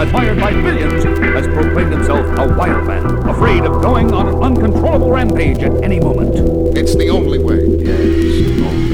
admired by millions, has proclaimed himself a wild man, afraid of going on an uncontrollable rampage at any moment. It's the only way. Yes,